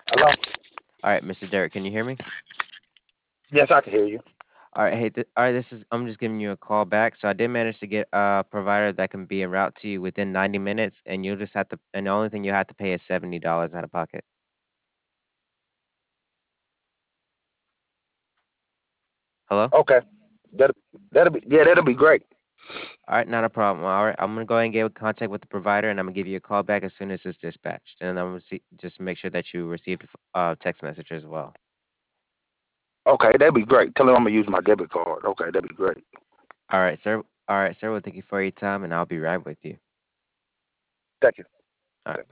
Hello? All right, Mr. Derek, can you hear me? Yes, I can hear you. All right, hey, all right, I'm just giving you a call back. So I did manage to get a provider that can be en route to you within 90 minutes, and you'll just have to, and the only thing you have to pay is $70 out of pocket. Hello? Okay. That'll that'll be great. All right, not a problem. All right, I'm gonna go ahead and get in contact with the provider, and I'm gonna give you a call back as soon as it's dispatched, and I'm gonna see just make sure that you received a text message as well. Okay, that'd be great. Tell him I'm gonna use my debit card. Okay, that'd be great. All right, sir. All right, sir. Well, thank you for your time, and I'll be right with you. Thank you. All right.